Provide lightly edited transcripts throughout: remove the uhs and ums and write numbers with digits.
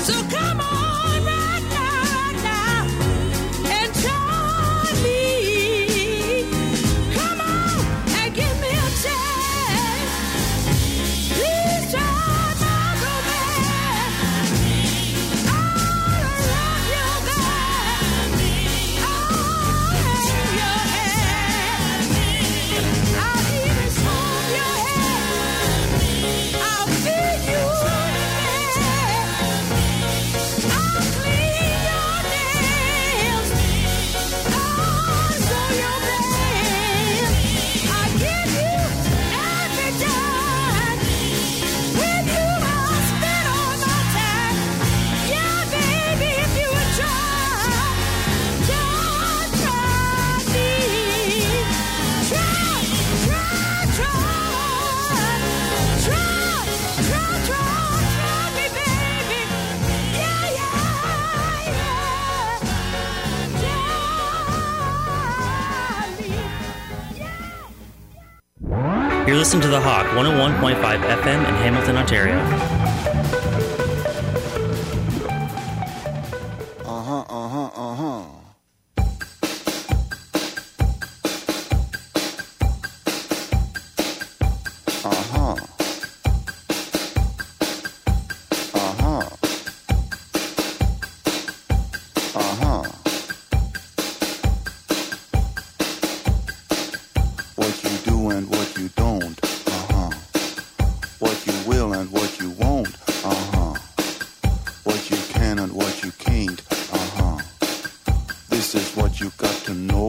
So come on right now, and join me. Come on and give me a chance. Please try my romance. I'll rock your back. I'll hang your head. I'll even comb your hair. I'll feed you I'll clean your nails. I'll sew your veins. I'll give you every dime. With you I'll spend all my time. Yeah, baby, if you would try me. Try me, baby. Yeah, You're listening to The Hawk, 101.5 FM in Hamilton, Ontario. What you do and what you don't, what you will and what you won't, what you can and what you can't, this is what you got to know.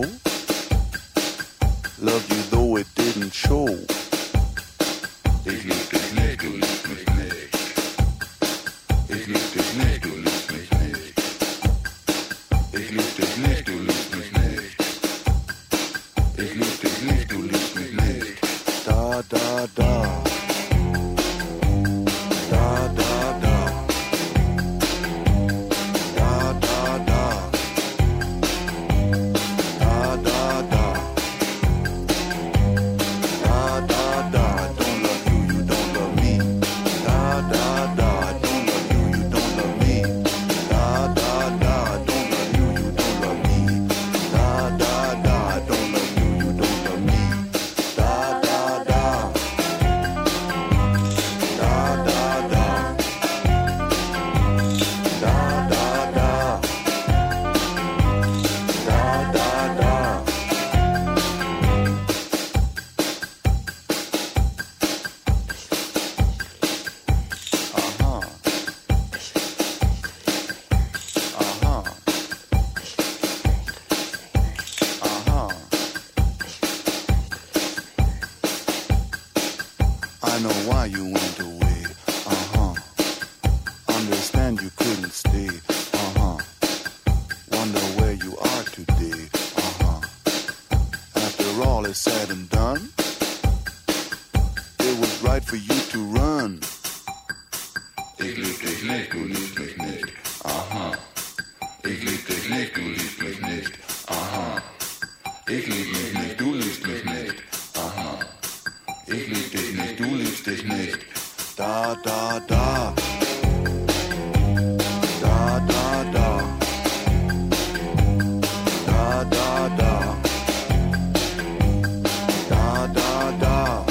Loved you though it didn't show. Ich lieb dich nicht, du liebst mich nicht. Ich lieb dich nicht, du liebst mich nicht. Ich lieb dich nicht, du liebst mich nicht. Ich lieb dich nicht, du liebst mich nicht. Da, da, da. Da, da, da. Da, da, da. Da, da, da. Da, da, da. Don't love you, you don't love me. Da, da, da. Don't love you, you don't love me. Da, da, da. Don't love you, you don't love me. Da, da, da. Don't love you, you don't love me. Da, da, da. Da, da, da. Da, da, da. Da, da, da. I know why you went away. Understand you couldn't stay. Wonder where you are today. After all is said and done, it was right for you to run. Ich lieb dich nicht, du liebst mich nicht. Ich lieb dich nicht, du liebst mich nicht. Ich lieb mich nicht, du liebst mich nicht. Ich lieb dich nicht, du liebst dich nicht. Da, da, da. Da, da, da. Da, da, da. Da, da, da.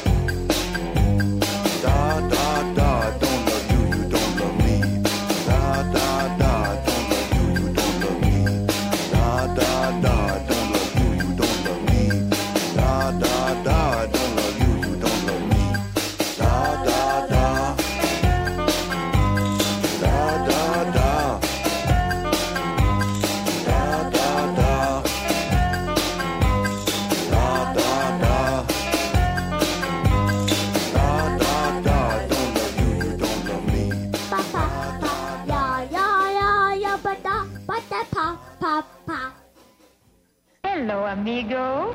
Da, da, da. Don't love you, you don't love me. Da, da, da. Don't love you, you don't love me. Da, da, da. Don't love you, you don't love me. Da, da, da. Don't love you, you don't love me. Da, da, da. Da, da, da. Da, da, da. Da, da, da. Da, da, da. Don't love you, you don't love me. Pa pa pa ya ya ya ya ba da pa pa pa. Hello, amigo.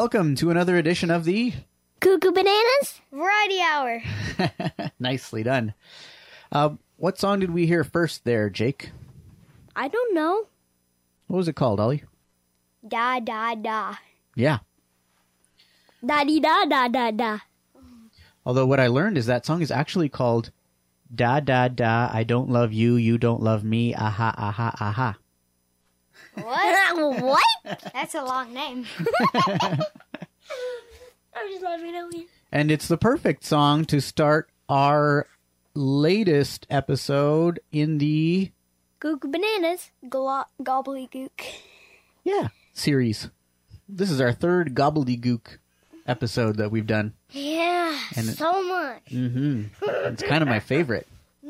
welcome to another edition of the Cuckoo Bananas? Variety Hour. Nicely done. What song did we hear first there, Jake? I don't know. What was it called, Ollie? Da da da. Yeah. Da-dee-da-da-da-da. Although what I learned is that song is actually called Da Da Da, I Don't Love You, You Don't Love Me, Aha, Aha, Aha. What? What? That's a long name. I'm just laughing at you. And it's the perfect song to start our latest episode in the Cuckoo Bananas. Gobbledygook. series. This is our third gobbledygook episode that we've done. Yeah, And so much. It's kind of my favorite.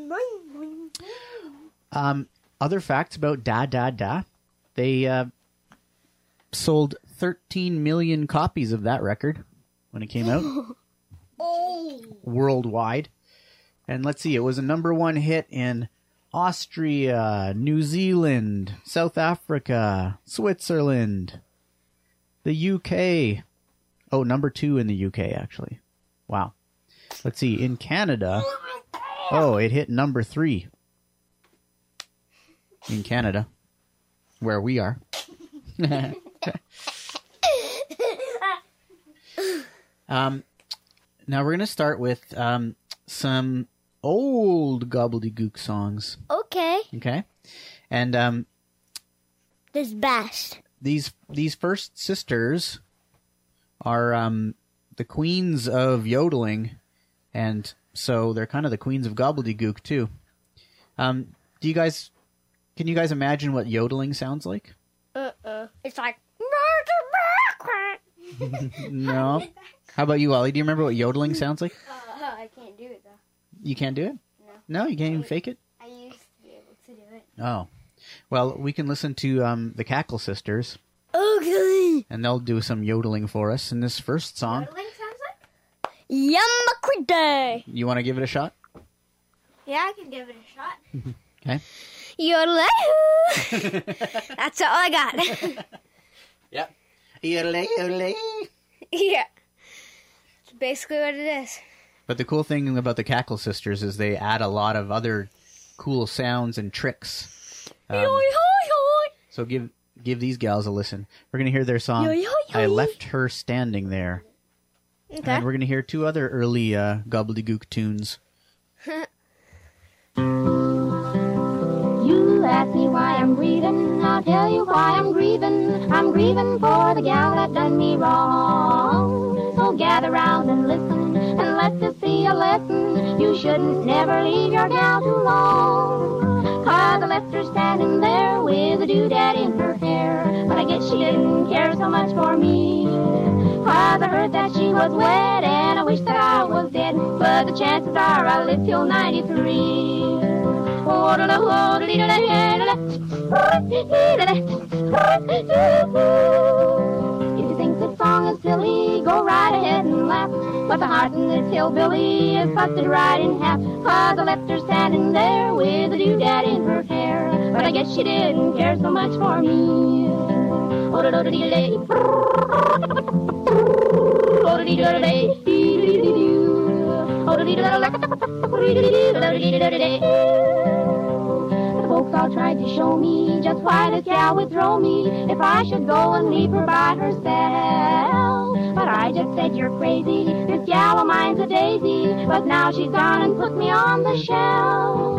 Other facts about Da Da Da. They sold 13 million copies of that record when it came out. Worldwide. And let's see, it was a #1 hit in Austria, New Zealand, South Africa, Switzerland, the UK. Oh, #2 in the UK, actually. Wow. Let's see, in Canada, it hit #3 in Canada, where we are. Now we're going to start with some old gobbledygook songs. Okay. Okay? And This is best. these first sisters are the queens of yodeling, and so they're kind of the queens of gobbledygook too. Can you guys imagine what yodeling sounds like? It's like... No. How about you, Ollie? Do you remember what yodeling sounds like? I can't do it, though. You can't do it? No, you can't even fake it? I used to be able to do it. Oh. Well, we can listen to the Cackle Sisters, Okay. and they'll do some yodeling for us in this first song. Yodeling sounds like? Yamakrite. You want to give it a shot? Yeah, I can give it a shot. Okay. Yodelay. That's all I got. Yep. Yodelay, yodelay. Yeah. It's basically what it is. But the cool thing about the Cackle Sisters is they add a lot of other cool sounds and tricks. So give these gals a listen. We're going to hear their song, I Left Her Standing There. Okay. And we're going to hear two other early gobbledygook tunes. You ask me why I'm grieving, I'll tell you why I'm grieving. I'm grieving for the gal that done me wrong. So gather round and listen, and let's just see a lesson. You shouldn't never leave your gal too long. 'Cause I left her standing there with a doodad in her hair. But I guess she didn't care so much for me. 'Cause I heard that she was wed, and I wish that I was dead. But the chances are I'll live till 93. If you think this song is silly, go right ahead and laugh. But the heart in this hillbilly is busted right in half. 'Cause I left her standing there with a doodad in her hair. But I guess she didn't care so much for me. The folks all tried to show me just why this gal would throw me if I should go and leave her by herself. But I just said, you're crazy, this gal of mine's a daisy. But now she's gone and put me on the shelf.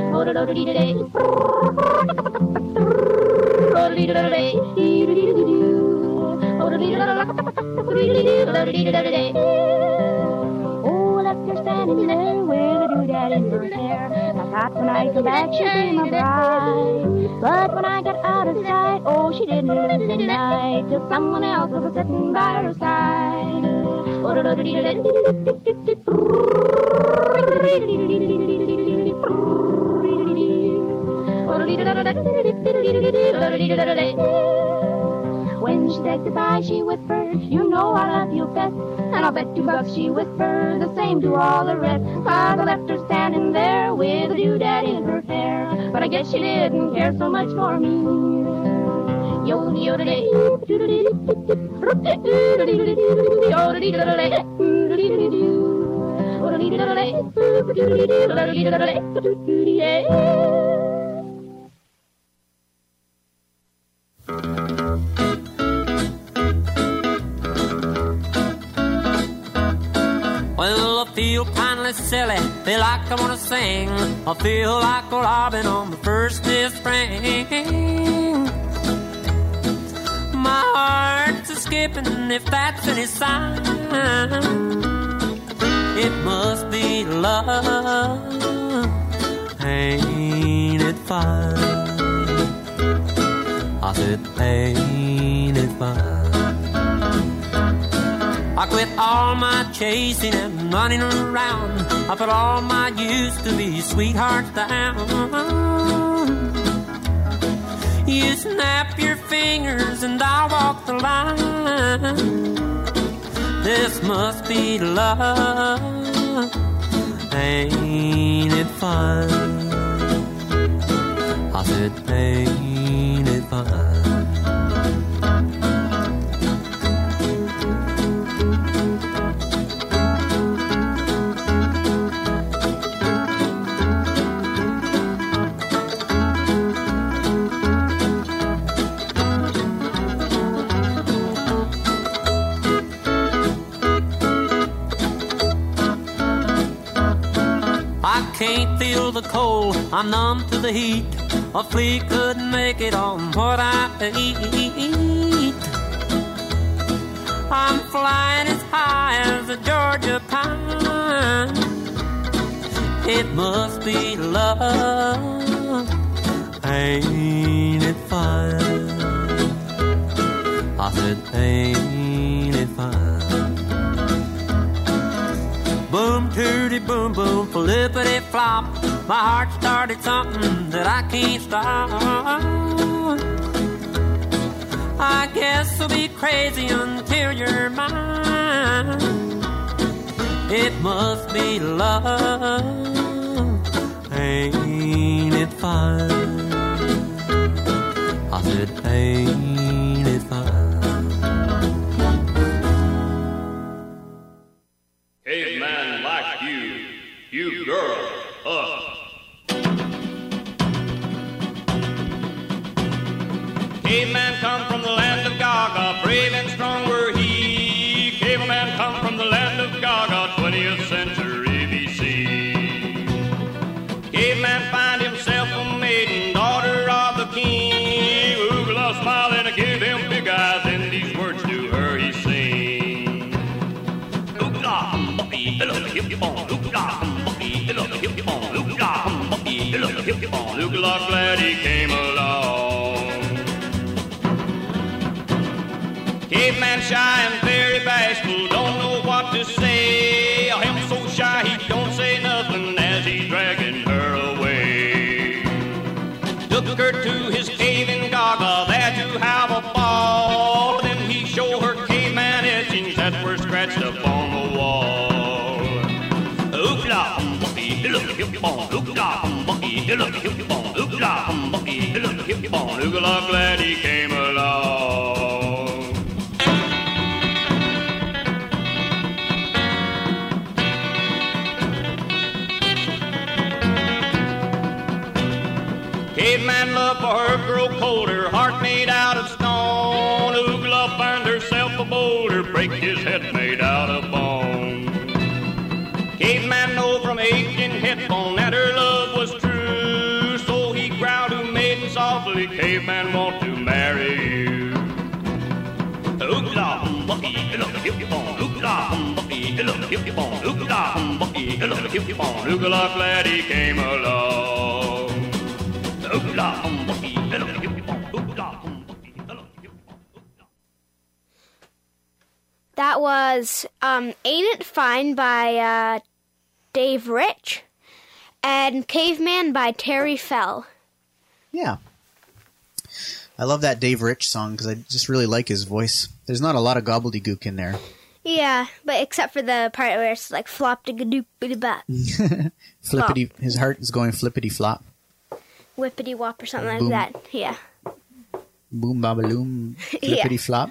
Oh, left her standing there with a doodad in her hair. I thought when I come back she'd be my bride. But when I got out of sight, oh, she didn't live the night till someone else was sitting by her side. When she said goodbye, she whispered, you know I love you best. And I'll bet $2 she whispered the same to all the rest. 'Cause I left her standing there with a doodad in her hair. But I guess she didn't care so much for me. Yodelay, Well, I feel kinda silly, feel like I wanna sing. I feel like a robin on the first day of spring. My heart's a-skipping, if that's any sign. It must be love, ain't it fine? I said, ain't it fine? I quit all my chasing and running around. I put all my used-to-be sweethearts down. You snap your fingers and I'll walk the line. This must be love, ain't it fine? I said, ain't it fine? Can't feel the cold, I'm numb to the heat. A flea couldn't make it on what I eat. I'm flying as high as a Georgia pine. It must be love, ain't it fine? I said, ain't it fine? Boom, tooty, boom, boom, flippity flop. My heart started something that I can't stop. I guess I'll be crazy until you're mine. It must be love, ain't it fine? I said, ain't it fine? Caveman like you girl, Caveman come from the land of Gaga, brave and strong were he. Caveman come from the land of Gaga, 20th century BC. Caveman find himself a maiden, daughter of the king. Oogla smiling and give him big eyes, and these words to her he sing. Oogla, Oogla, glad he came along. Caveman shy and very bashful, don't know what to say. Him so shy he don't say nothing as he's dragging her away. Took her to his cave in Gaga, there to have a ball. Then he showed her caveman etchings that were scratched up on the wall. Oogla, Oogla, glad he came along. Caveman love for her grow colder, heart made out of stone. Oogla find herself a boulder, break his head made out of bone. Caveman know from aching hip bone that her love was true, so he growled to maiden softly, Caveman want to marry you. Oogla, Oogla, glad he came along. That was Ain't It Fine by Dave Rich and Caveman by Terry Fell. Yeah. I love that Dave Rich song because I just really like his voice. There's not a lot of gobbledygook in there. Yeah, but except for the part where it's like flop-de-ga-doop-de-bop. Flippity, his heart is going flippity flop. Whippity-wop or something Boom. like that, yeah. Boom babaloom, Yeah. flippity flop.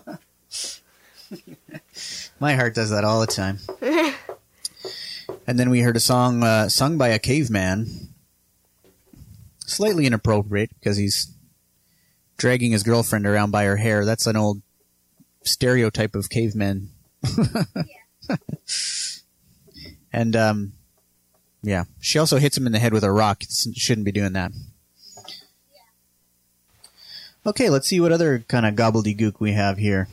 My heart does that all the time. And then we heard a song sung by a caveman. Slightly inappropriate because he's dragging his girlfriend around by her hair. That's an old stereotype of cavemen. And yeah, she also hits him in the head with a rock. Shouldn't be doing that. Okay, let's see what other kind of gobbledygook we have here.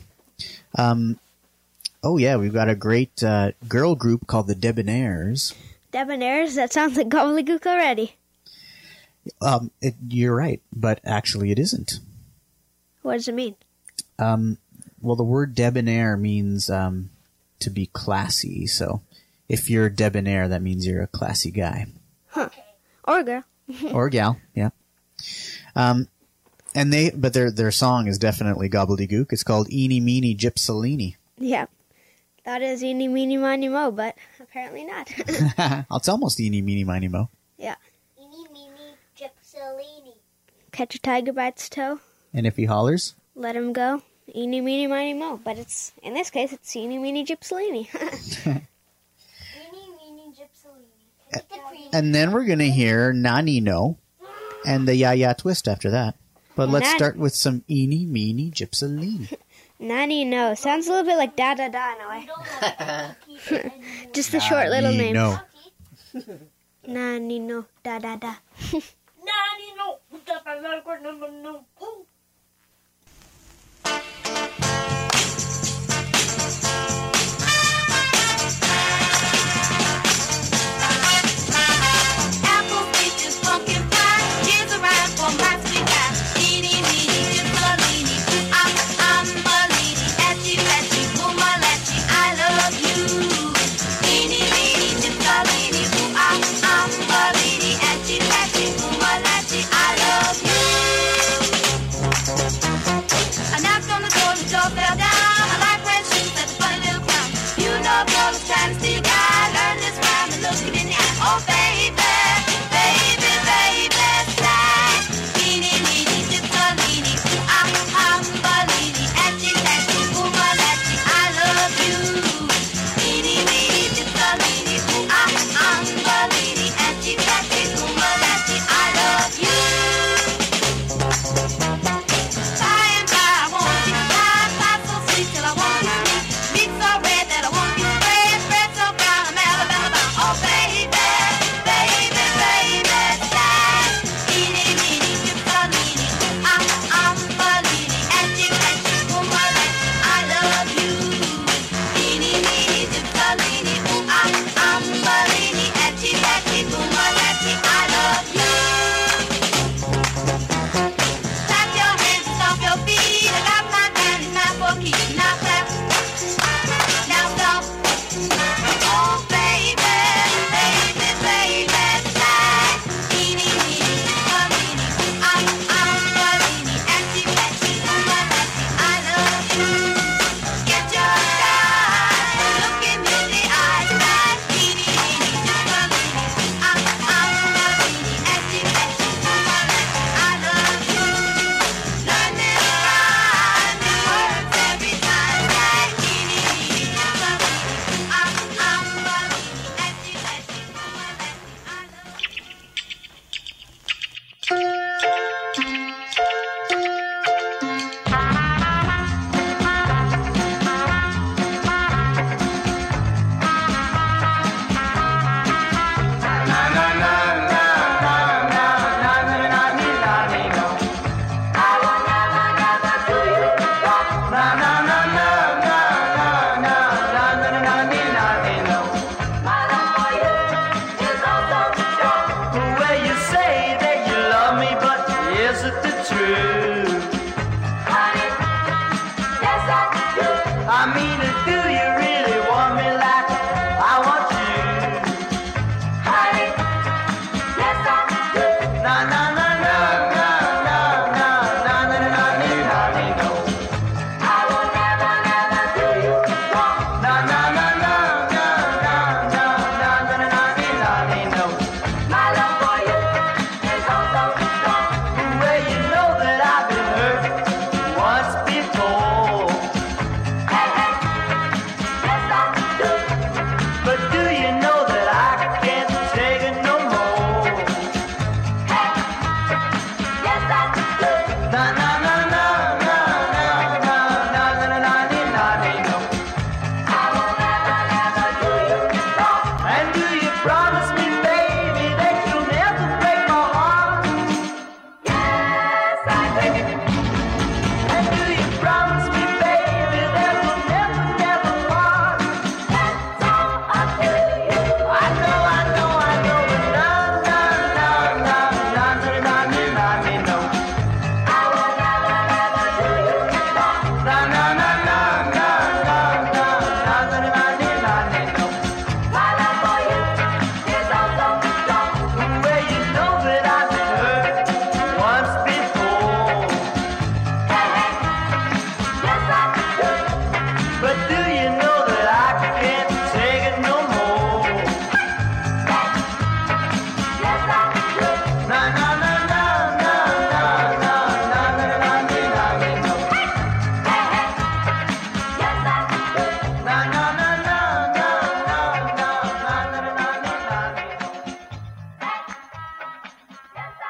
Oh yeah, we've got a great girl group called the Debonaires. Debonaires? That sounds like gobbledygook already. You're right, but actually it isn't. What does it mean? Well, the word debonair means to be classy. So if you're debonair, that means you're a classy guy. Huh. Or girl. Or gal, yeah. But their song is definitely gobbledygook. It's called Eeny Meeny Gypsalini. Yeah. That is eeny, meeny, miny, mo, but apparently not. It's almost Eeny Meeny Miny Mo. Yeah. Eeny, meeny, gypsalini. Catch a tiger by its toe, And if he hollers, let him go. Eeny, meeny, miny, mo. But in this case, it's eeny, meeny, gypsalini. Eeny, meeny, gypsalini. and then we're gonna hear Nani No, and the Ya Ya Twist after that. But let's start with some Eeny Meeny Gypsalini. Nanny no. Sounds a little bit like da da da in a way. Just the short little name. No. Nanny no. Da da da. Apple, peaches, pumpkin pie. Here's a rhyme for my sweet guy. Eeny, meeny, gypsalini. Bellini. Etchy, letchy, boomalachi. I love you. Eeny, meeny, gypsalini. Bellini. Etchy, letchy, boomalachi. I love you. I knocked on the door, the door fell down. I like red shoes, that's a funny little clown. You know, girl, it's trying to steal a guy. Learn this rhyme and look it in the eye. Oh, baby, baby, baby, slide. Eeny, meeny, gypsalini. Bellini. Etchy, letchy, boomalachi. I love you. Eeny, meeny, gypsalini. Bellini. Etchy, letchy, boomalachi. I love you. By and by, I want you to pie so sweet till I want you to meet. Meat so red that I want you to bread so brown I'm Alabama bound. Oh, baby, baby, baby, slide. Eeny, meeny, gypsalini. Bellini. Etchy, letchy, boomalachi. I love you. Eeny, meeny, gypsalini. Bellini. Etchy, letchy, boomalachi. I love you. Clap your hands and stomp your feet. I got my band, it's not for keeps. Now clap, now stomp. Oh, baby, baby, baby, slide. Eeny, meeny, gypsalini. Bellini. Etchy, letchy, boomalachi. I love you. Get your guy, look him in the eye, slide. Eeny, meeny, gypsalini. Bellini. Etchy, letchy, boomalachi. I love you. Learn this rhyme, it works every time. Slide. Eeny, meeny, gypsalini. Bellini. Etchy, letchy, boomalachi. I love you. The way you say that you love me, but is it the truth? Honey, yes I do. I mean, do you really want me like I want you? Honey, yes I do. Na na na na na na na na na na na na no. I will never, never do you wrong. Na na na na na na na na na na na no. My love for you is oh so strong. Well, you know that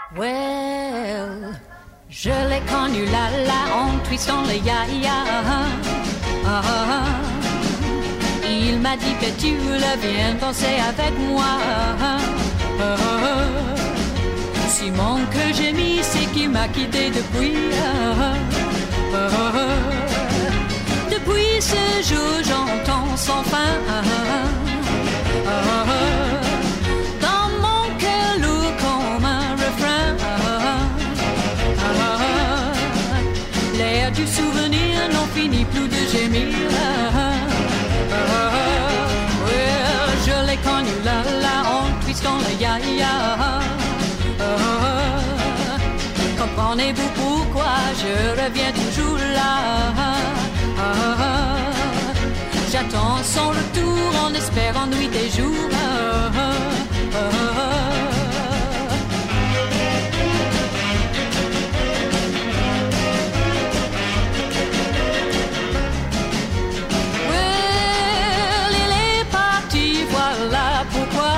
Well, je l'ai connu là en twistant le ya-ya. Il m'a dit que tu le viens danser avec moi. Simon que j'ai mis, c'est qu'il m'a quitté depuis. Depuis ce jour, j'entends sans fin. Dans mon cœur lourd comme un refrain. L'air du souvenir n'en finit plus de gémir. Je l'ai connu là en twistant le ya-ya. Comprenez-vous pourquoi je reviens toujours là? J'attends son retour en espérant nuit et jour. Well, il est parti, voilà pourquoi.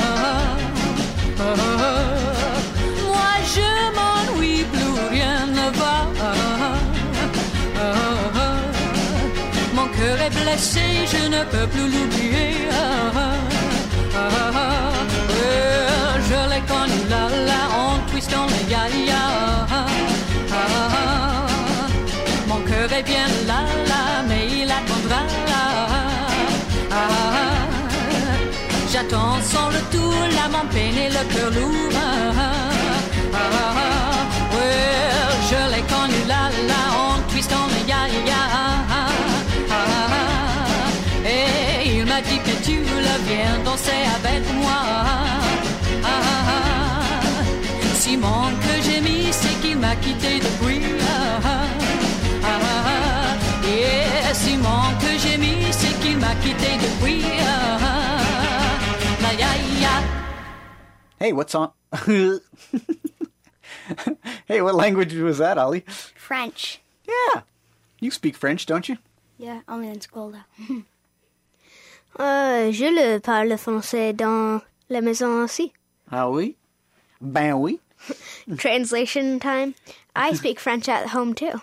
Moi je m'ennuie, plus rien ne va. Mon cœur est blessé, je ne peux plus l'oublier. Je l'ai connu là en twistant le ya-ya. Mon cœur est bien là, mais il attendra. J'attends son retour, l'âme en peine et le cœur lourd. Je l'ai connu là en twistant le ya-ya. Et il m'a dit que tu le viens danser avec moi. Simon que j'ai mis, c'est qu'il m'a quitté depuis. Et Simon que j'ai mis, c'est qu'il m'a quitté depuis. La ya-ya. Hey, what song? Hey, what language was that, Ollie? French. Yeah. You speak French, don't you? Yeah, only in school though. Je le parle français dans la maison aussi. Ah oui? Ben oui. Translation time. I speak French at home too.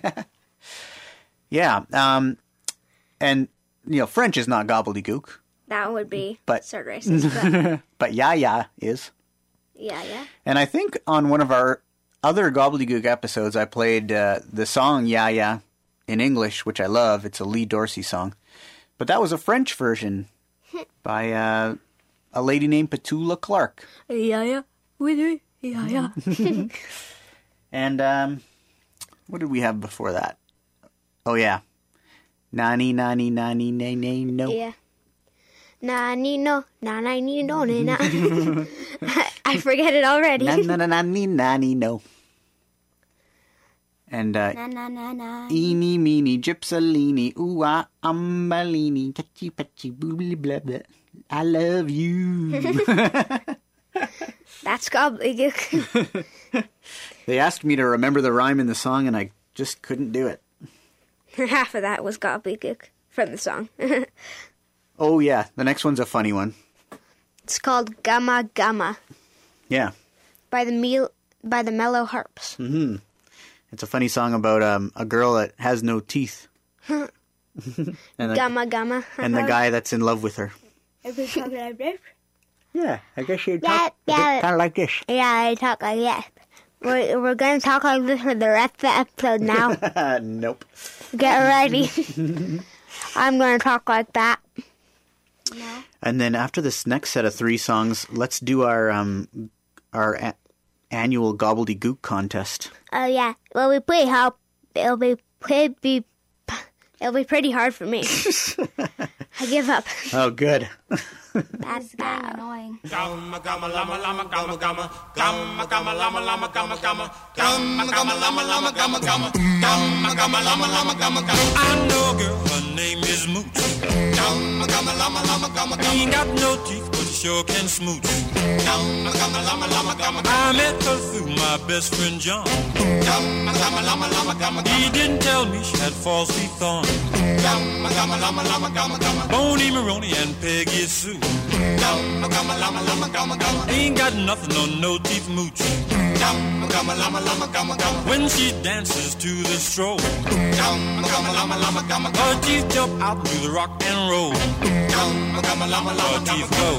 Yeah. And, French is not gobbledygook. That would be But- sort of racist. But ya-ya is. Yeah. And I think on one of our other gobbledygook episodes, I played the song Ya Ya in English, which I love. It's a Lee Dorsey song. But that was a French version by a lady named Petula Clark. Yeah. Oui. Yeah. And what did we have before that? Oh, yeah. Nani, nani, nani, nay, nay, no. Yeah. Nani no, nani no, na. I forget it already. Nani, nani, no. And Na. eeny, meeny, gypsalini, ooh, ah, umbalini, touchy, patchy, boobly, blah, blah. I love you. That's gobbledygook. They asked me to remember the rhyme in the song, and I just couldn't do it. Half of that was gobbledygook from the song. Oh, yeah. The next one's a funny one. It's called Gamma Gamma Yeah. by the Mellow Harps. Mm-hmm. It's a funny song about a girl that has no teeth. and the, Gamma Gamma. and the guy that's in love with her. Yeah, I guess you'd talk kind of like this. Yeah, I talk like that. We're going to talk like this for the rest of the episode now. Nope. Get ready. I'm going to talk like that. No. And then after this next set of 3 songs, let's do our annual gobbledygook contest. Oh yeah. Well, it'll be pretty hard for me. I give up. Oh, good. That's bad. Annoying. Gamma gamma llama llama gamma gamma gamma gamma llama llama gamma gamma gamma gamma llama llama gamma gamma gamma gamma llama llama gamma gamma. I know a girl, her name is Mooch. Gamma gamma llama llama gamma gamma. He ain't got no teeth, but he sure can smooch. Gamma gamma llama llama gamma. I met her through my best friend John. Gamma gamma llama llama gamma. He didn't tell me she had false teeth on. Gamma gamma llama llama gamma gamma. Boney Maroney and Peggy Sue. Gamma gamma llama llama gamma gamma. Ain't got nothing on no teeth mooch. When she dances to the stroll, her teeth jump out to the rock and roll. Her teeth go.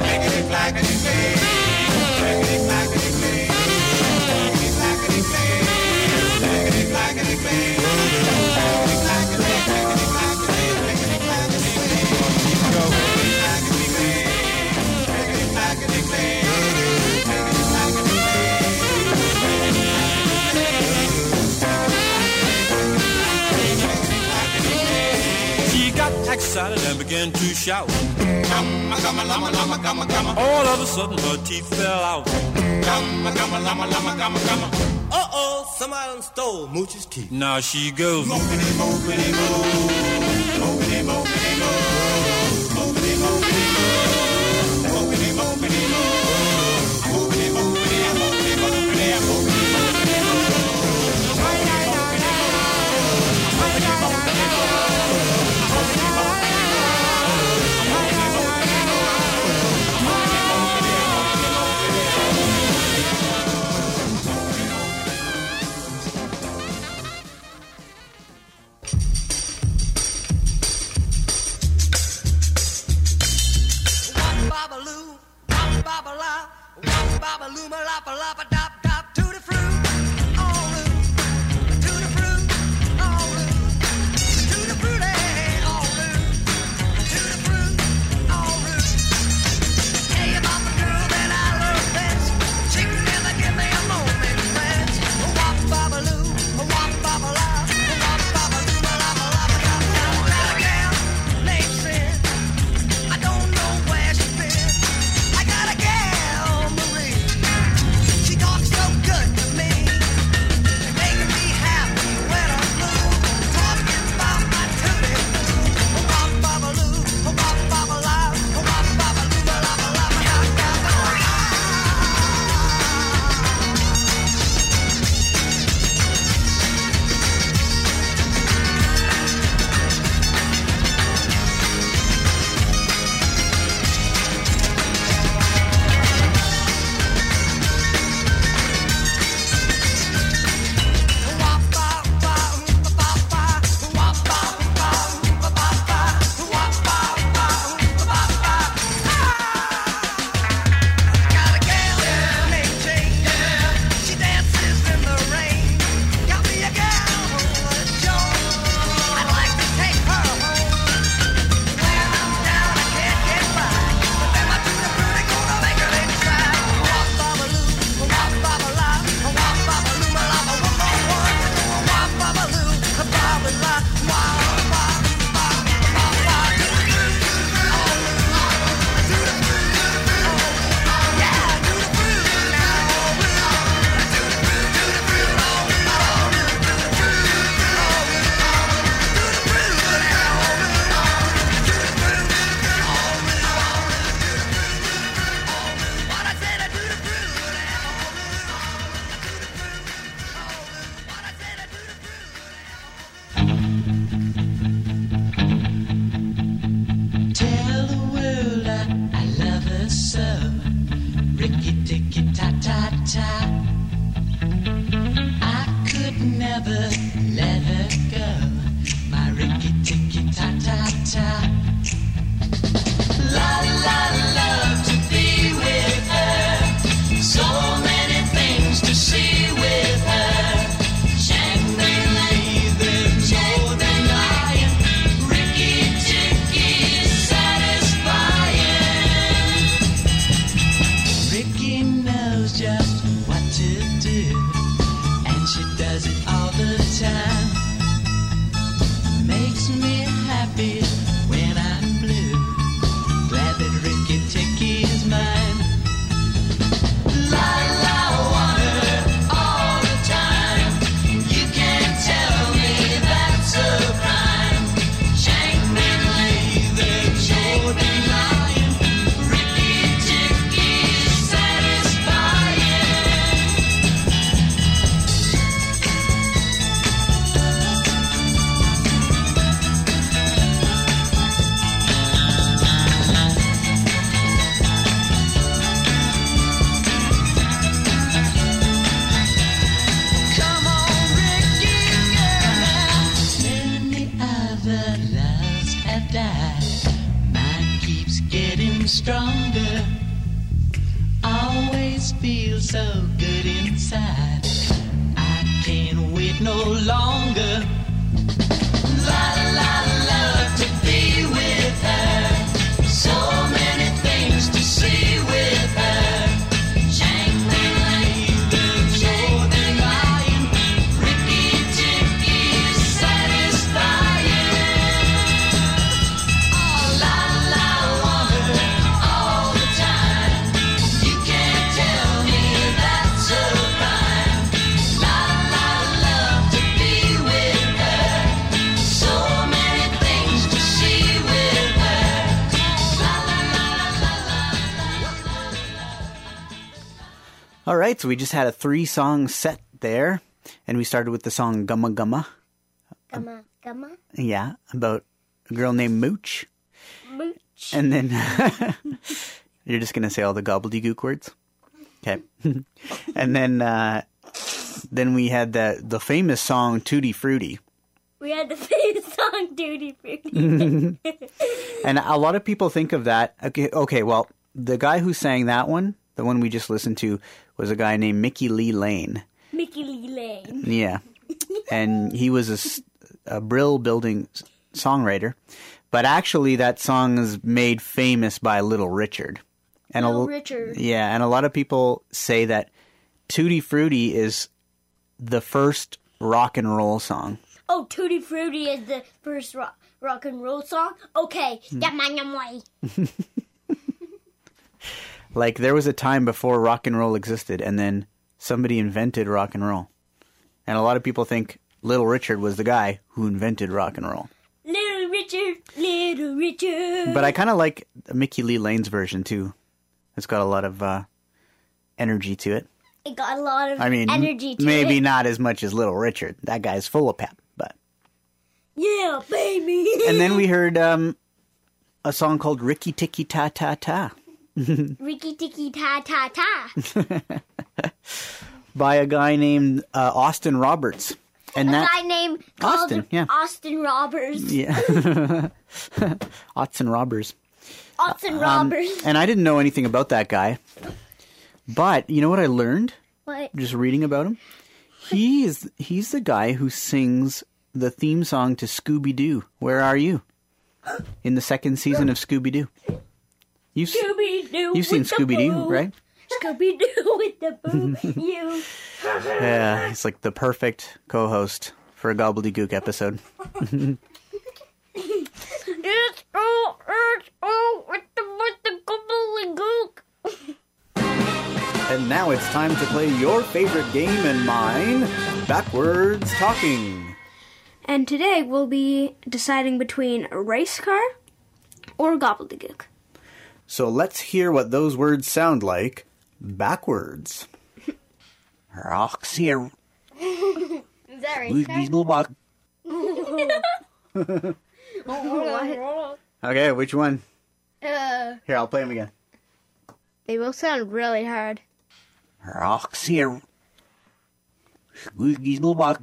Excited and began to shout. All of a sudden her teeth fell out. Uh-oh, somebody done stole Moochie's teeth. Now she goes. Mopity, mopity, mo. Mopity, mopity, mo. Mopity, mopity, mo. Mopity, mopity, mo. Mopity, mopity, mopity, mopity, mopity, so good inside. I can't wait no longer. La la la love to be with her. So many things to see with her. Shangri-La, the clothing line, Ricky Ticky, satisfying. Oh la la, want her all the time. You can't tell me that's a crime. La la love to be with her. So many things to see with her. La la la la la la. All right, so we just had a 3-song set there, and we started with the song Gumma Gumma. Gumma, gumma, Yeah, about a girl named Mooch. mooch. And then you're just going to say all the gobbledygook words? Okay. And then we had the famous song Tutti Frutti. We had the famous song Duty Fruity. And a lot of people think of that. Okay, well, the guy who sang that one, the one we just listened to, was a guy named Mickey Lee Lane. Mickey Lee Lane. Yeah. And he was a Brill building songwriter. But actually, that song is made famous by Little Richard. And Little Richard. Yeah, and a lot of people say that Tutti Frutti is the first rock and roll song. Oh, Tutti Frutti is the first rock and roll song? Okay. Yum. Like, there was a time before rock and roll existed, and then somebody invented rock and roll. And a lot of people think Little Richard was the guy who invented rock and roll. Little Richard. But I kind of like Mickey Lee Lane's version, too. It's got a lot of energy to it. It got a lot of I mean, energy to maybe it. not as much as Little Richard. That guy's full of pep, but... Yeah, baby. And then we heard a song called Ricky Ticky Ta Ta Ta. Ricky Ticky Ta Ta Ta. By a guy named Austin Roberts. And A that guy named called Austin, yeah. Austin Roberts. Yeah. Austin Robbers. Austin Roberts. And I didn't know anything about that guy. But you know what I learned? What? Just reading about him? He's the guy who sings the theme song to Scooby-Doo. Where Are You? In the second season of Scooby-Doo. Scooby-Doo. You've seen with the Scooby-Doo, boo. right? Scooby-Doo with the boo. You. Yeah, he's like the perfect co-host for a gobbledygook episode. It's all with the gobbledygook. And now it's time to play your favorite game and mine, Backwards Talking. And today we'll be deciding between a race car or gobbledygook. So let's hear what those words sound like backwards. Rocks here. Is that race car? Okay, which one? They Here, I'll play them again. both sound really hard. Rocks here. Definitely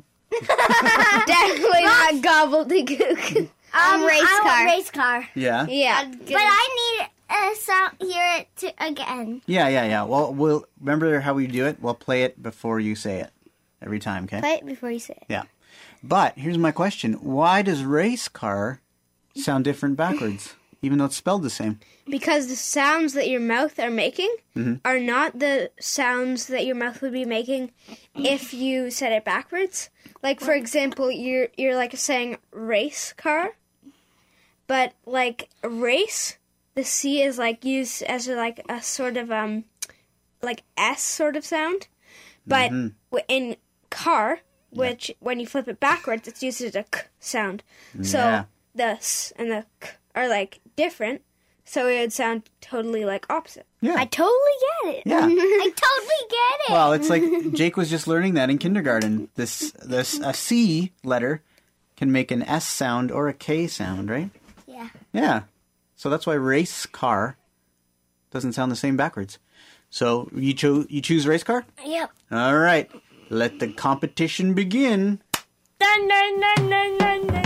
not gobbledygook. Race I car. want race car. Yeah? Yeah. But I need a sound, hear it again. Yeah. Well, we'll remember how we do it. We'll play it before you say it every time, okay? Play it before you say it. Yeah. But here's my question. Why does race car sound different backwards, even though it's spelled the same? Because the sounds that your mouth are making are not the sounds that your mouth would be making if you said it backwards. Like, for example, you're like saying race car, but like race, the C is like used as like a sort of like S sort of sound, but in car, which when you flip it backwards, it's used as a K sound. So the S and the K are like different. So it would sound totally like opposite. Yeah. I totally get it. Yeah. I totally get it. Well, it's like Jake was just learning that in kindergarten. This a C letter can make an S sound or a K sound, right? Yeah. Yeah. So that's why race car doesn't sound the same backwards. So you choose race car? Yep. All right. Let the competition begin. Dun, dun, dun, dun, dun, dun.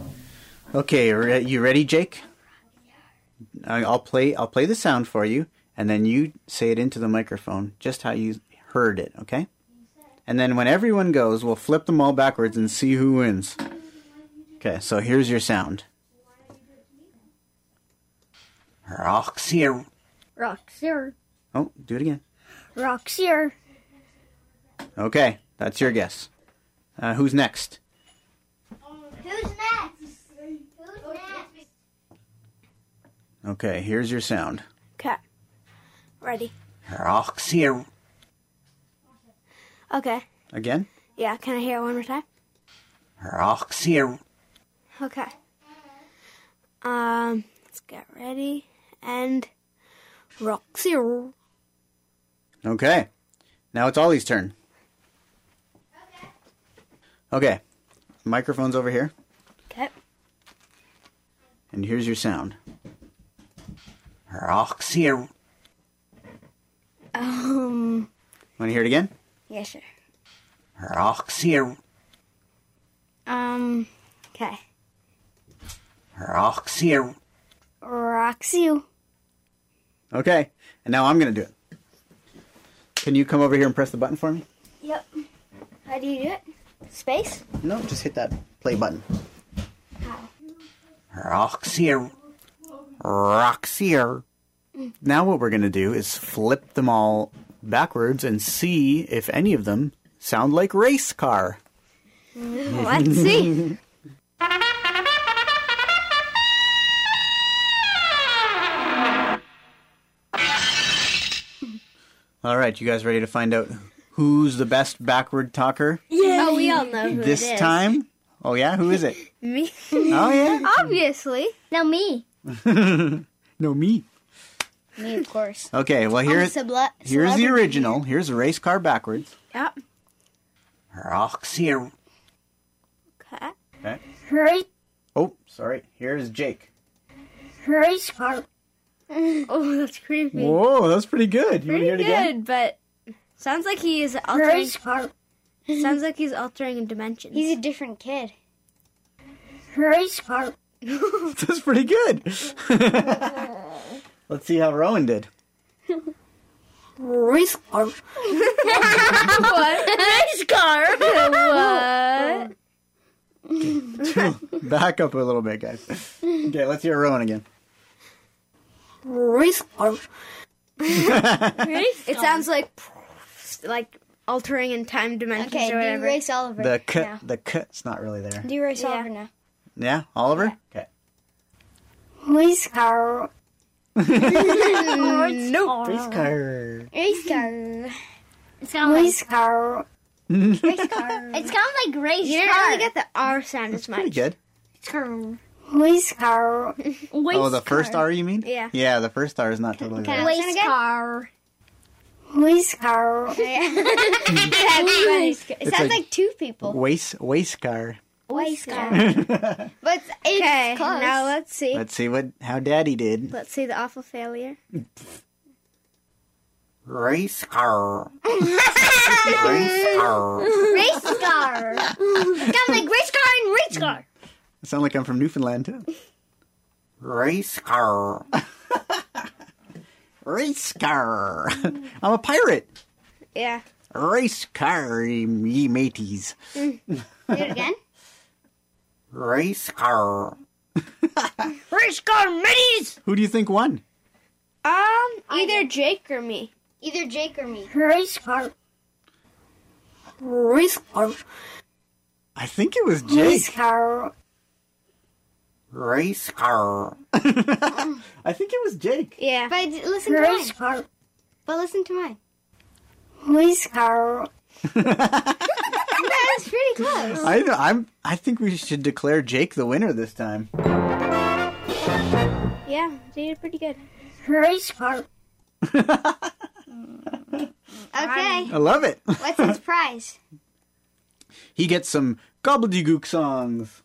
Okay, you ready, Jake? I'll play the sound for you, and then you say it into the microphone, just how you heard it, okay? And then when everyone goes, we'll flip them all backwards and see who wins. Okay, so here's your sound. Roxier. Roxier. Oh, do it again. Roxier. Okay, that's your guess. Who's next? Who's next? Who's next? Okay, here's your sound. Okay. Ready. Roxier. Okay. Again? Yeah, can I hear it one more time? Roxier. Okay. Let's get ready. And Roxier. Okay. Now it's Ollie's turn. Okay. Microphone's over here. Okay. And here's your sound. Roxier. Want to hear it again? Yeah, sure. Roxier. Okay. Roxier. Roxier. Okay. And now I'm going to do it. Can you come over here and press the button for me? Yep. How do you do it? Space? No, just hit that play button. How? Roxier. Roxier. Now what we're going to do is flip them all backwards and see if any of them sound like race car. Let's see. All right, you guys ready to find out who's the best backward talker Yeah. Oh, we all know who this it is. time? Oh, yeah? Who is it? Me. Oh, yeah? Obviously. No, me. No, me. Me, of course. Okay, well, here's the celebrity. original. Here's a race car backwards. Yep. Roxier. Okay. Okay. Race, Oh, sorry. Here's Jake. race car. Oh, that's creepy. Whoa, that's pretty good. You want to Pretty hear it again? good, but sounds like he is altering. Race car. Sounds like he's altering in dimensions. He's a different kid. Race car. That's pretty good. Let's see how Rowan did. Race car. What? Race car. What? Back up a little bit, guys. Okay, let's hear Rowan again. Race car. It sounds like altering in time dimensions Okay, or do whatever. race Oliver. The cut's not really there. Do race Yeah. Oliver now. Yeah, Oliver? Okay. Race car. Nope. Race car. Race car. It's kind of race car. Race car. It's kind of like race You didn't car. really get the R sound as Pretty much. good. Race car. Oh, the first R you mean? Yeah. Yeah, the first R is not totally there. Race car. Race car. That's funny. It It's sounds like- like two people. Waste car. Race car. Let's But it's Okay, close. now let's see. see how Daddy did. Let's see the awful failure. Race car. Race car. Race car. It's kind of like race car and race car. I sound like I'm from Newfoundland too. Race car. Race car. I'm a pirate. Yeah. Race car, ye mateys. Do it again. Race car. Race car minis! Who do you think won? Either Jake or me. Either Jake or me. Race car. Race car. I think it was Race Jake. car. Race car. I think it was Jake. Yeah. But listen to mine. Car. But listen to mine. Race car. That's pretty close. I think we should declare Jake the winner this time. Yeah, they did pretty good. Race car. Okay. I love it. What's his prize? He gets some gobbledygook songs.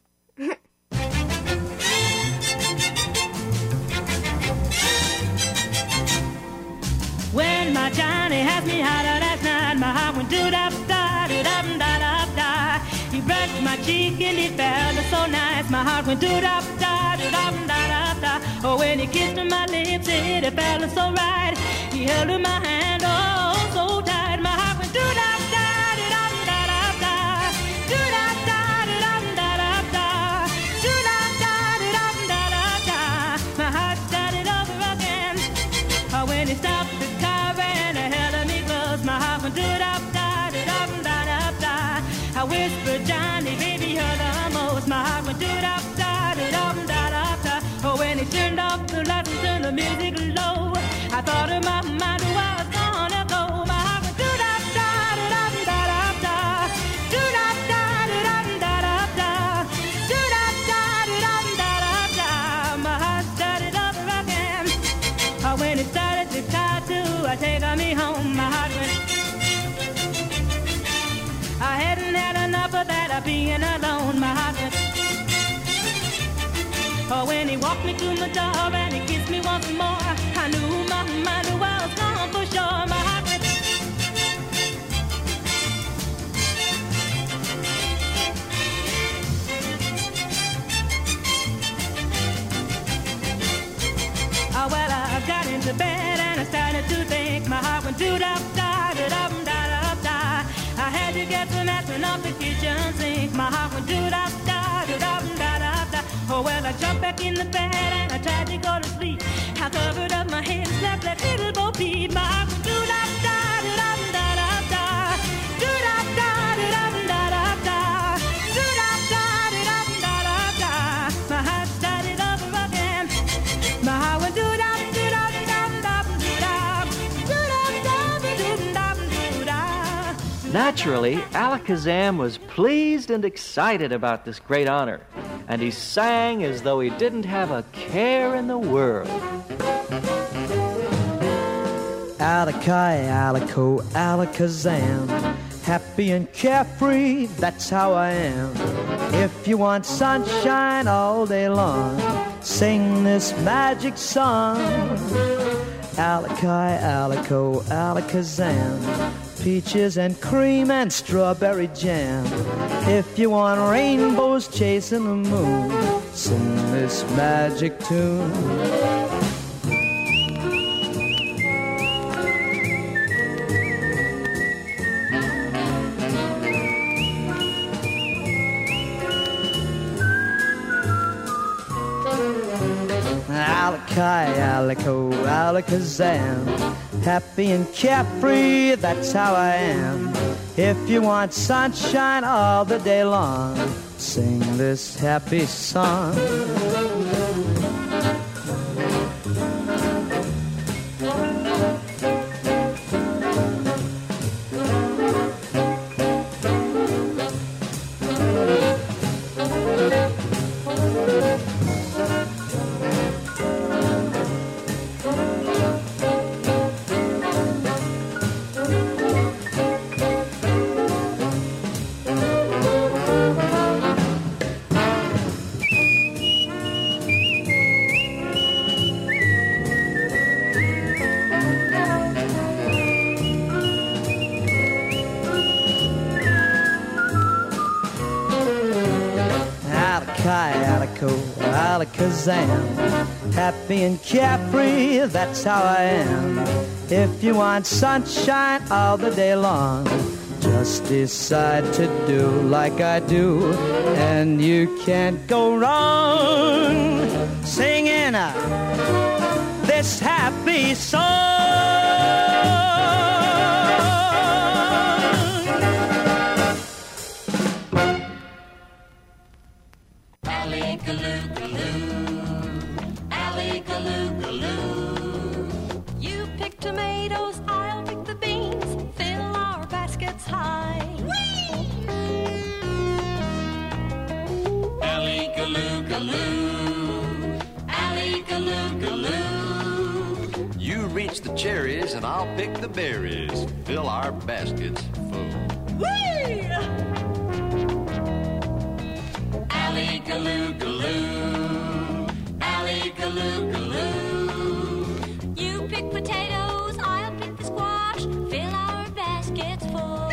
When my Johnny has me hot last night, my heart went do-da-da-da-do-da-da-da-da. He brushed my cheek and he felt so nice. My heart went do-da-da-do-da-da-da-da. Oh, when he kissed my lips, it felt so right. held in my hand, oh, so tight. My heart went do-da-da-da-da-da-da-da. Do-da-da-da-da-da-da-da. Do-da-da-da-da-da-da. My heart started over again. When he stopped the car and held me close, my heart went do-da-da-da-da-da-da. I whispered, Johnny, baby, you're the most. My heart went do-da-da-da-da-da-da. Oh, when he turned off the lights and turned the music low, I thought in my mind, oh, I was gonna go. My heart went do-da-da-da-da-da-da. Do-da-da-da-da-da-da. Do-da-da-da-da-da-da. My heart started over again. When it started to try to take me home, my heart went. I hadn't had enough of that of being alone. My heart went. Oh, when he walked me to my door and he kissed me once more, I knew my mind was gone for sure. My heart went. Oh, well, I got into bed and I started to think. My heart went do-da-da-da-da-da-da. I had to get some aspirin off the kitchen sink. My heart went do-da-da-da-da-da-da. Oh, well, I jumped back in the bed and I tried to go to sleep. I covered up my head and slept like little Bo Peep. My heart went do-da-da-da-da-da-da. Do-da-da-da-da-da-da. Do-da-da-da-da-da-da. My heart started over again. My heart went do-da-da-da-da-da-da. Naturally, Alakazam was pleased and excited about this great honor, and he sang as though he didn't have a care in the world. Alakai, Alico, Alakazam, happy and carefree, that's how I am. If you want sunshine all day long, sing this magic song. Alakai, Alico, Alakazam, peaches and cream and strawberry jam. If you want rainbows chasing the moon, sing this magic tune. Alakai, Alico, Alakazam, happy and carefree, that's how I am. If you want sunshine all the day long, sing this happy song. Alakazam, happy and carefree, that's how I am. If you want sunshine all the day long, just decide to do like I do, and you can't go wrong singing this happy song. You pick tomatoes, I'll pick the beans, fill our baskets high. Alley-galoo-galoo, alley-galoo-galoo. You reach the cherries and I'll pick the berries, fill our baskets full. Whee! Alley-galoo-galoo, alley-galoo-galoo. You pick potatoes, I'll pick the squash, fill our baskets full.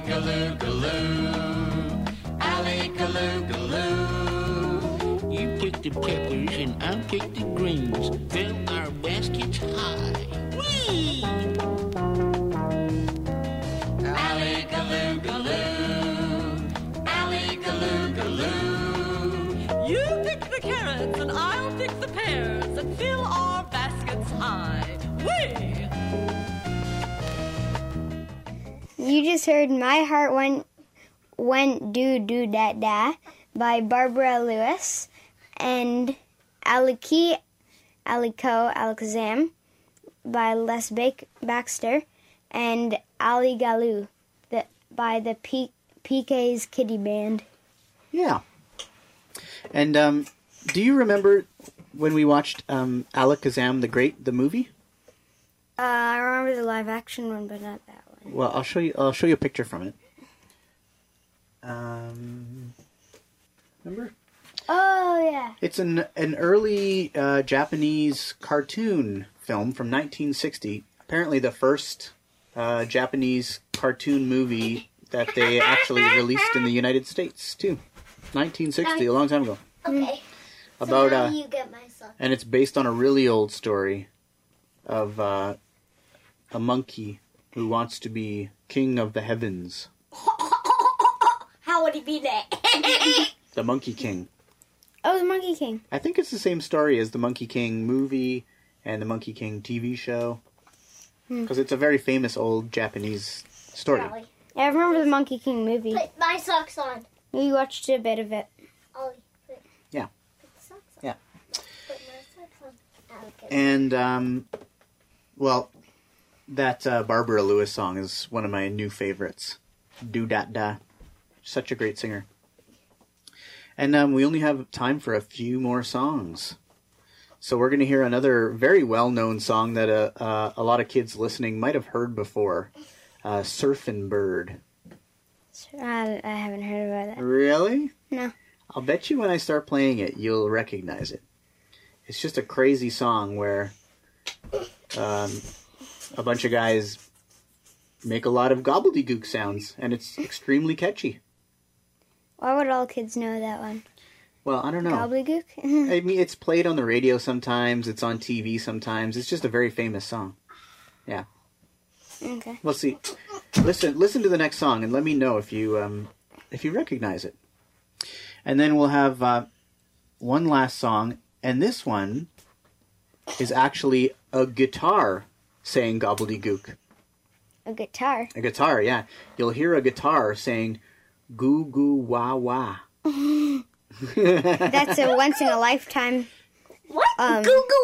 Alley-galoo-galoo, alley-galoo-galoo. You put pick the peppers and I'll pick the greens. Fill our baskets high. Whee! Alligaloo-galoo, alligaloo-galoo. You pick the carrots and I'll pick the pears and fill our baskets high. Whee! You just heard My Heart Went Do Do Da Da by Barbara Lewis and Aliki Aliko Alakazam by Les Baxter and Ali Galoo by the PK's Kitty Band. Yeah. And do you remember when we watched Alakazam the Great, the movie? I remember the live action one, but not that one. Well, I'll show you a picture from it. Remember? Oh, yeah. It's an early Japanese cartoon film from 1960. Apparently the first Japanese cartoon movie that they actually released in the United States, too. 1960, a long time ago. Okay. About, so now you get my sock. and it's based on a really old story of a monkey who wants to be king of the heavens. How would he be that? The Monkey King. Oh, the Monkey King. I think it's the same story as the Monkey King movie and the Monkey King TV show. Because it's a very famous old Japanese story. Probably. Yeah, I remember the Monkey King movie. Put my socks on. We watched a bit of it. Ollie, put Yeah. the socks on. Yeah. Put my socks on. Okay. And, well, that Barbara Lewis song is one of my new favorites. Do Dat Da. Such a great singer. And we only have time for a few more songs. So we're going to hear another very well-known song that a lot of kids listening might have heard before. Surfin' Bird. I haven't heard about that. Really? No. I'll bet you when I start playing it, you'll recognize it. It's just a crazy song where a bunch of guys make a lot of gobbledygook sounds, and it's extremely catchy. Why would all kids know that one? Well, I don't know. Gobbledygook? I mean, it's played on the radio sometimes. It's on TV sometimes. It's just a very famous song. Yeah. Okay. Well, see, listen to the next song and let me know if you recognize it. And then we'll have one last song, and this one is actually a guitar saying gobbledygook. A guitar? A guitar, yeah. You'll hear a guitar saying goo goo wah wah. That's a once in a lifetime. What? Goo goo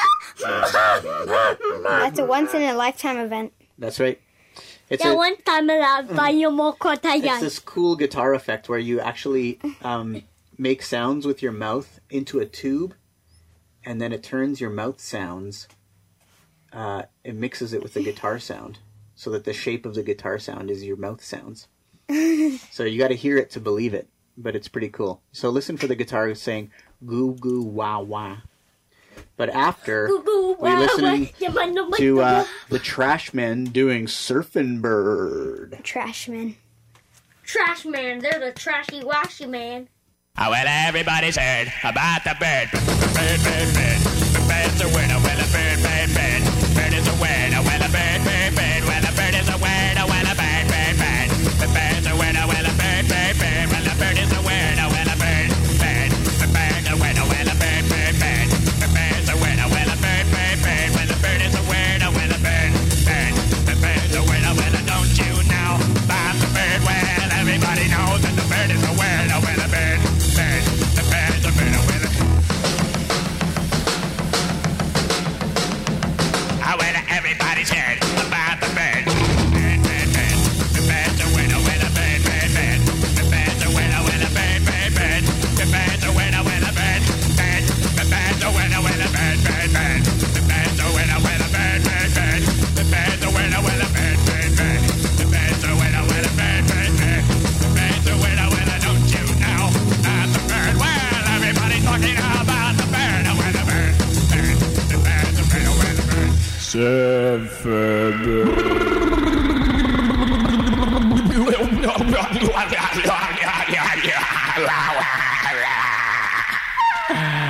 That's a once in a lifetime event. That's right. It's one time it's this cool guitar effect where you actually make sounds with your mouth into a tube, and then it turns your mouth sounds. It mixes it with the guitar sound, so that the shape of the guitar sound is your mouth sounds. So you got to hear it to believe it, but it's pretty cool. So listen for the guitar saying goo goo wah wah. But after we're listening to the Trashmen doing Surfin' Bird. Trashmen. Trashman, they're the trashy washy man. Oh, well, everybody's heard about the bird. Bird, bird, bird. The bird's a winner. Well, a bird, bird, bird. Bird is a winner. Well, a bird, bird, bird. Well, a bird is a winner. Well, a bird, bird, bird. The bird's a winner. Well, a bird, bird, bird. Well, a bird is a winner. Well, a bird, bird. The bird's a winner. Well, a bird, bird, bird. The bird's a winner. Well, a bird, bird, bird. Well, a bird is a winner. Well, a bird, bird. The bird's a winner. Well, don't you know about the bird? Well, everybody knows that the bird is a winner. Well, a bird, bird. The bird's a winner. Well, everybody's heard about the bird. Bird, bird, bird. The bird's a winner. Well, a bird, bird, bird. The bird's a winner. Well, a bird, bird, bird. The bird's a winner. Well, a bird, bird. The bird's a winner. Well, a bird, bird, bird. The bird's a winner. Well, a bird, bird, bird. The bird's a winner. Well, a bird, bird, bird. The bird's a winner. Well, a bird, bird, bird. The bird's a winner. Well, don't you know about the bird? Well, everybody's talking about the bird. Well, a bird, bird. The bird's a winner. Well, a bird. Surfin' Bird.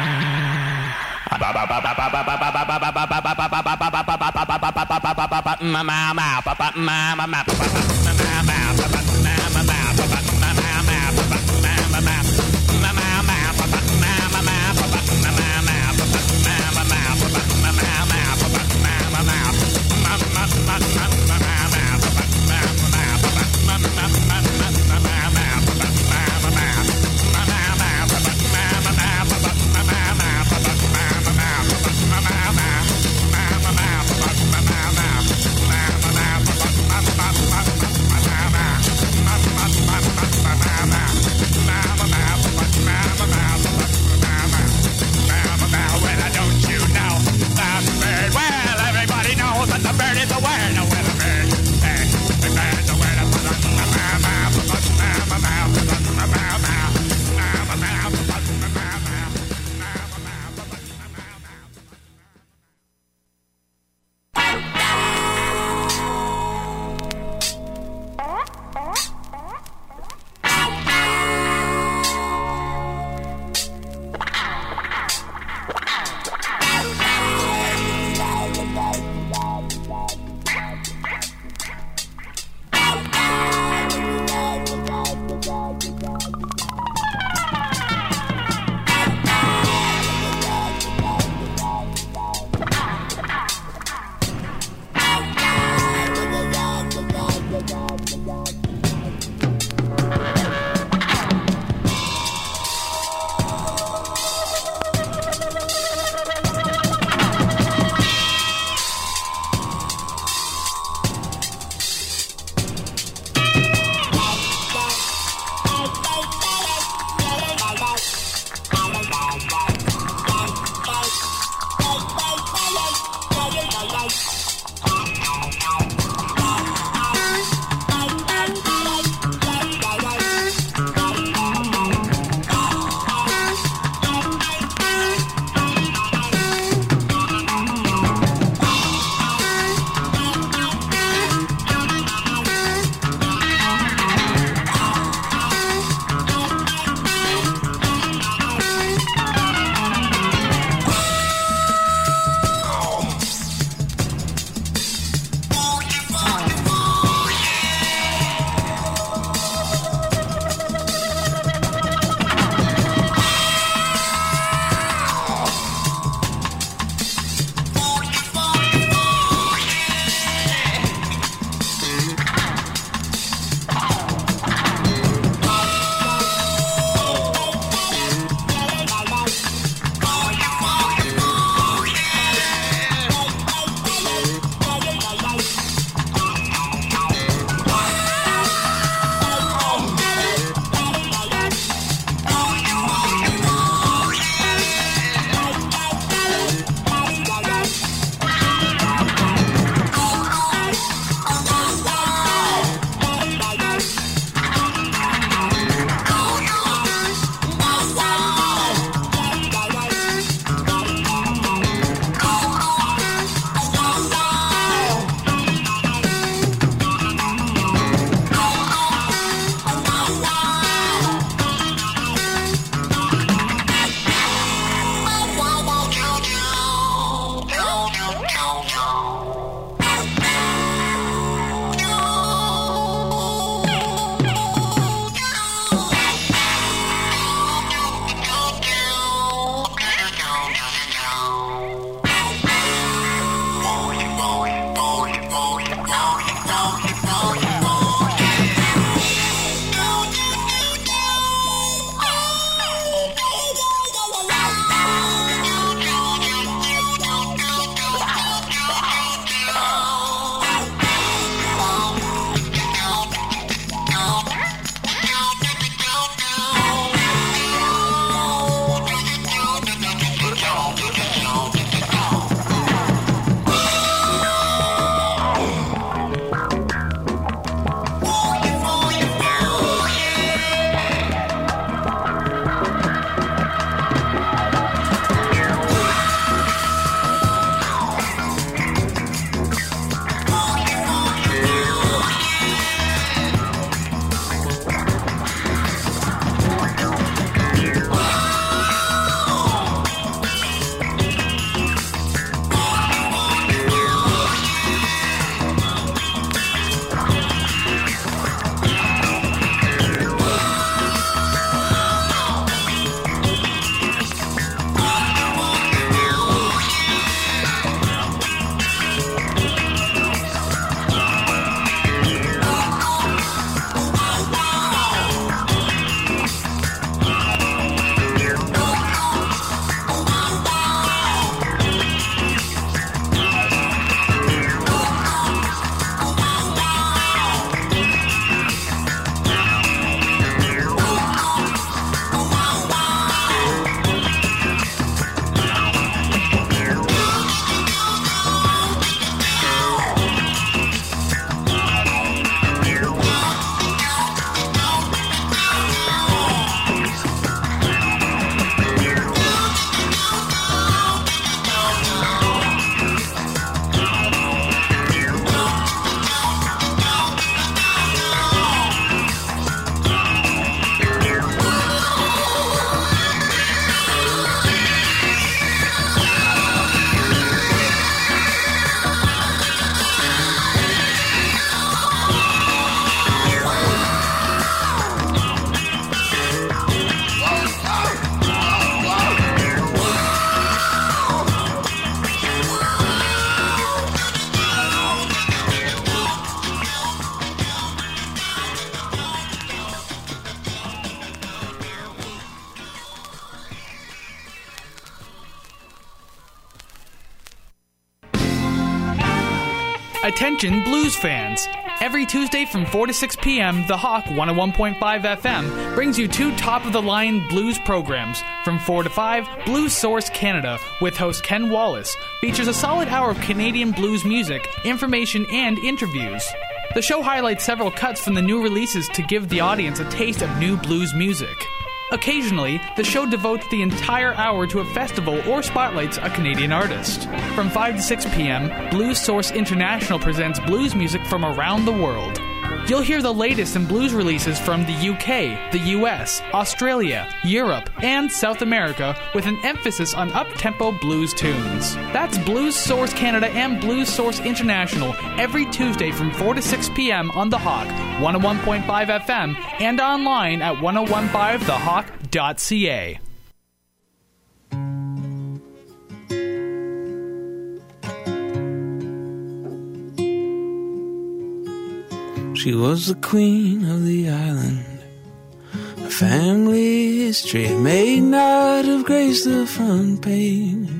Attention blues fans! Every Tuesday from 4 to 6 p.m., The Hawk 101.5 FM brings you two top-of-the-line blues programs. From 4 to 5, Blues Source Canada, with host Ken Wallace, features a solid hour of Canadian blues music, information, and interviews. The show highlights several cuts from the new releases to give the audience a taste of new blues music. Occasionally, the show devotes the entire hour to a festival or spotlights a Canadian artist. From 5 to 6 p.m., Blues Source International presents blues music from around the world. You'll hear the latest in blues releases from the UK, the US, Australia, Europe, and South America, with an emphasis on up-tempo blues tunes. That's Blues Source Canada and Blues Source International every Tuesday from 4 to 6 p.m. on The Hawk, 101.5 FM, and online at 1015thehawk.ca. She was the queen of the island. Her family history may not have graced the front page,